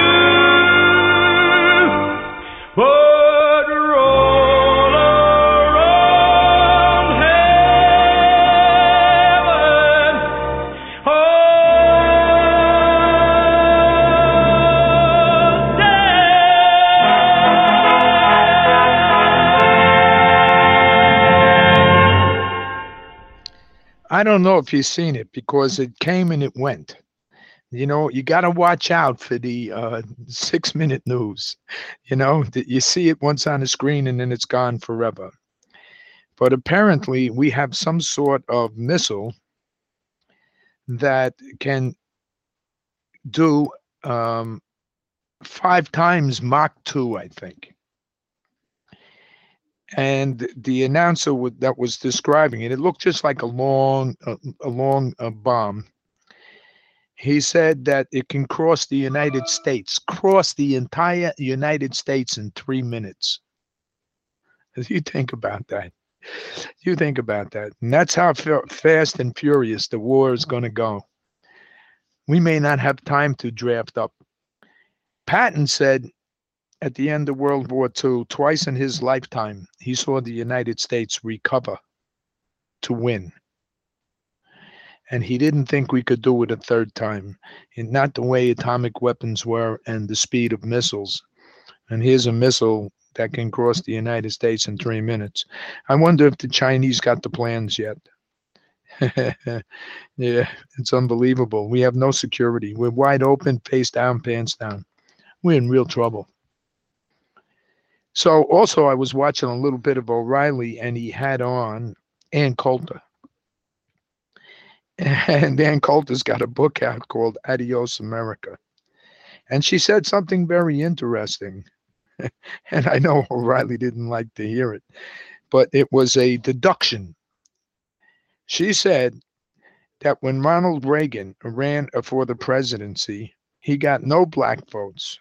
but roll around heaven I don't know if you've seen it because it came and it went. You know, you got to watch out for the 6-minute news. You know, you see it once on the screen and then it's gone forever. But apparently, we have some sort of missile that can do 5 times Mach 2, I think. And the announcer that was describing it, it looked just like a long bomb. He said that it can cross the United States, cross the entire United States in 3 minutes. You think about that. You think about that. And that's how fast and furious the war is going to go. We may not have time to draft up. Patton said at the end of World War II, twice in his lifetime, he saw the United States recover to win. And he didn't think we could do it a third time. And not the way atomic weapons were and the speed of missiles. And here's a missile that can cross the United States in 3 minutes. I wonder if the Chinese got the plans yet. Yeah, it's unbelievable. We have no security. We're wide open, face down, pants down. We're in real trouble. So also I was watching a little bit of O'Reilly, and he had on Ann Coulter. And Ann Coulter's got a book out called Adios America. And she said something very interesting. And I know O'Reilly didn't like to hear it, but it was a deduction. She said that when Ronald Reagan ran for the presidency, he got no black votes.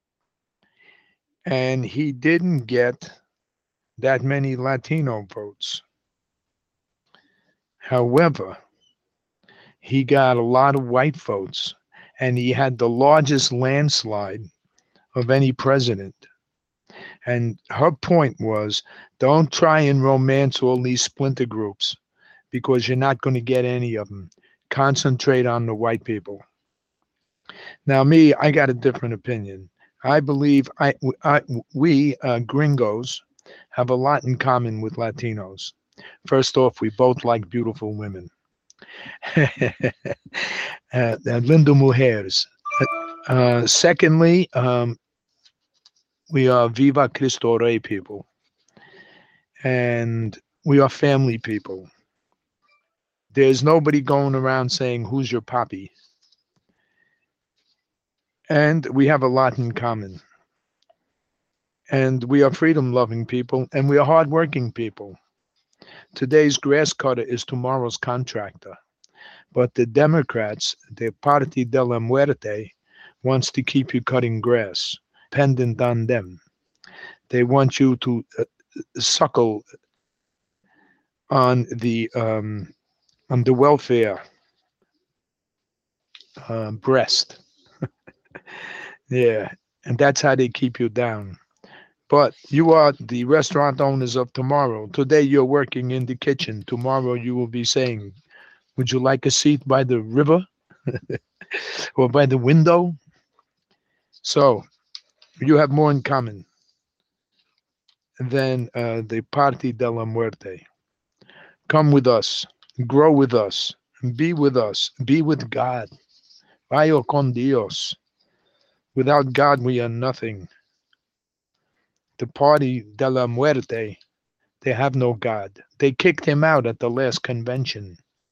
And he didn't get that many Latino votes. However, he got a lot of white votes, and he had the largest landslide of any president. And her point was, don't try and romance all these splinter groups because you're not going to get any of them. Concentrate on the white people. Now, me, I got a different opinion. I believe we gringos have a lot in common with Latinos. First off, we both like beautiful women. Lindo mujeres. Secondly, we are Viva Cristo Rey people. And we are family people. There's nobody going around saying, who's your papi? And we have a lot in common. And we are freedom-loving people, and we are hardworking people. Today's grass cutter is tomorrow's contractor. But the Democrats, the Parti de la Muerte, wants to keep you cutting grass, dependent on them. They want you to suckle on the welfare breast. Yeah, and that's how they keep you down. But you are the restaurant owners of tomorrow. Today you're working in the kitchen. Tomorrow you will be saying, would you like a seat by the river or by the window? So you have more in common than the Parti de la Muerte. Come with us, grow with us, be with God. Vaya con Dios. Without God, we are nothing. The Parti de la Muerte, they have no God. They kicked him out at the last convention.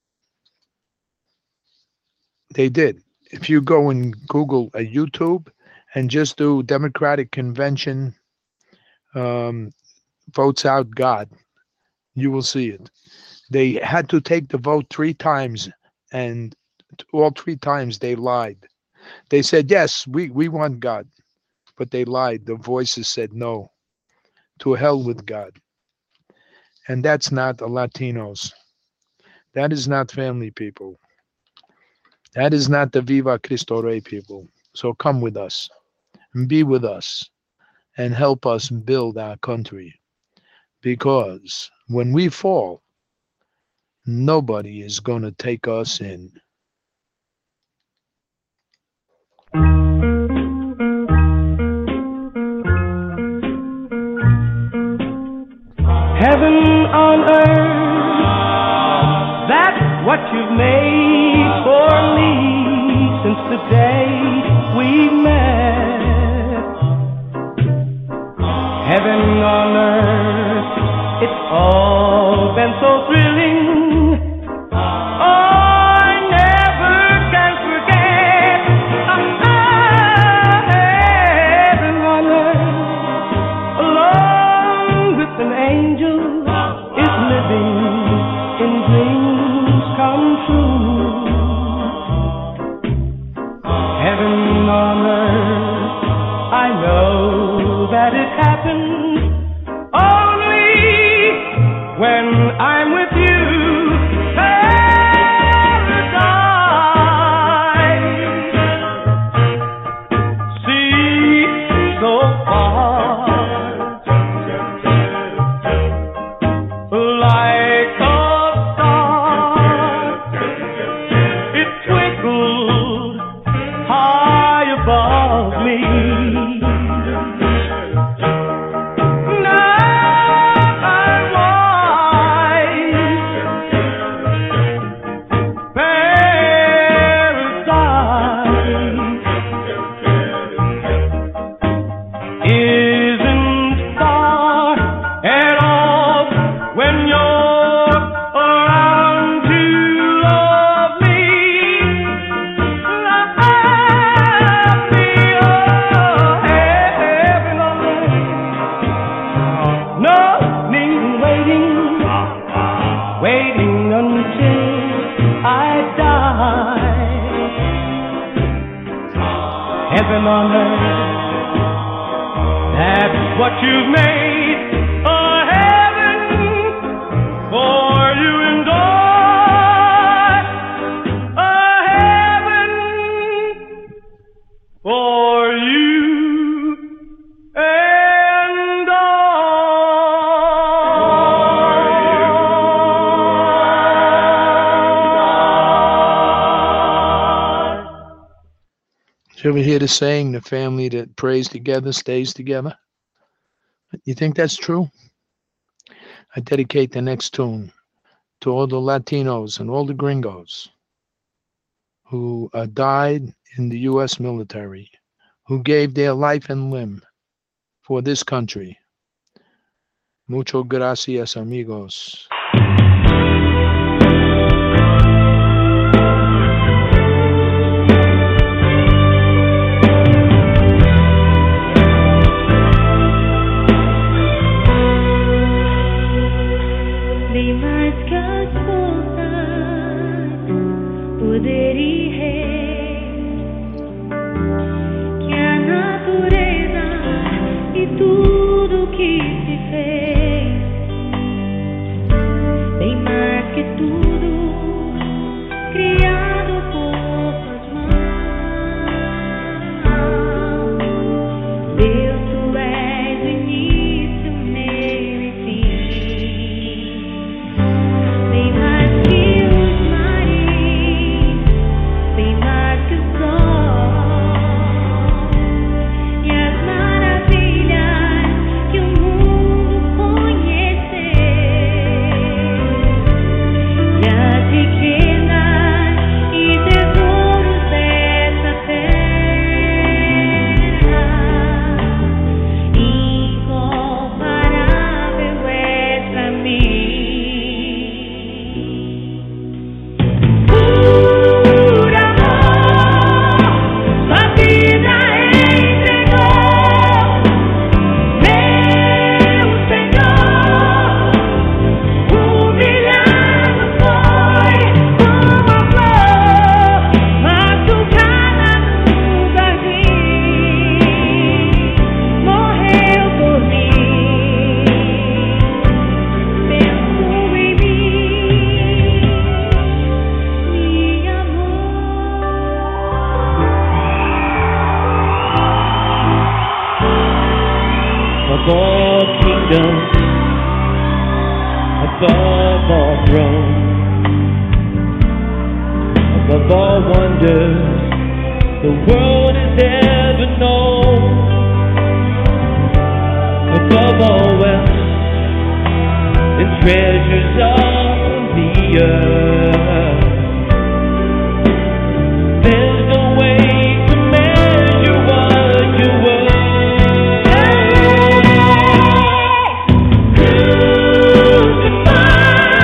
They did. If you go and Google a YouTube and just do Democratic Convention votes out God, you will see it. They had to take the vote 3 times, and all 3 times they lied. They said, yes, we want God, but they lied. The voices said no. To hell with God. And that's not the Latinos. That is not family people. That is not the Viva Cristo Rey people. So come with us and be with us and help us build our country. Because when we fall, nobody is going to take us in. Heaven on earth, that's what been so thrilling. Oh, I never can forget. Heaven on earth, along with an angel, is living in dreams come true. Heaven on earth, I know that it happens only when I'm with you. Paradise, see so far, like a star, it twinkled high above me. Heaven on earth, that's what you've made a heaven for you and I, a heaven for you and I. Did you ever hear the saying, the family that prays together stays together? You think that's true? I dedicate the next tune to all the Latinos and all the gringos who died in the U.S. military, who gave their life and limb for this country. Mucho gracias, amigos. Tudo que se fez, bem mais que tudo, criado por tuas mãos. Deus, tu és o início, meio e fim, bem mais que os mares, bem mais que o sol. Above kingdoms, above all thrones, above all wonders the world has ever known, above all wealth and treasures of the earth. There's no way to measure what you're worth. Crucified.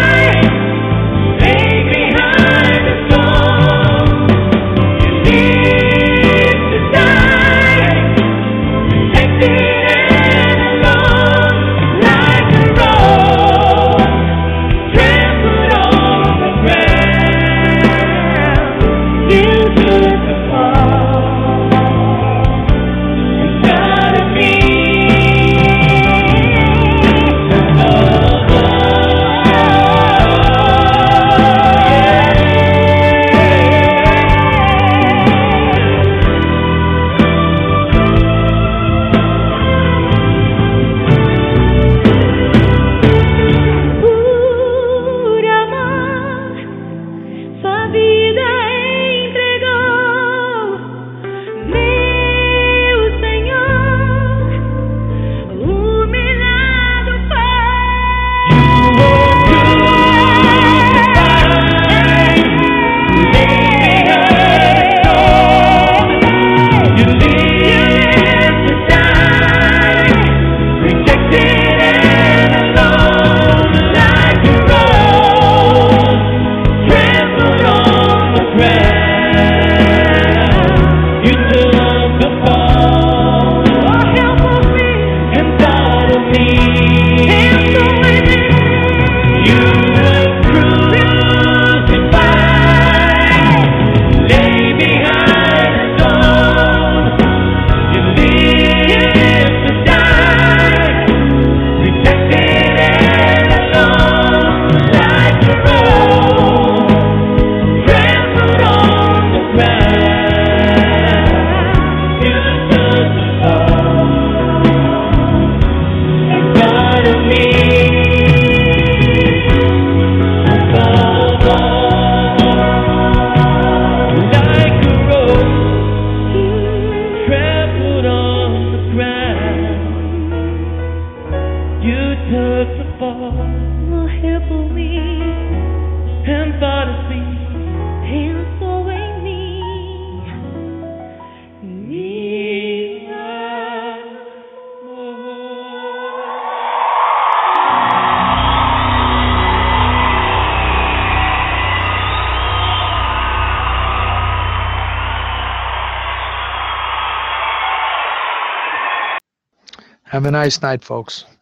thought of thee. And so wake me Have a nice night, folks.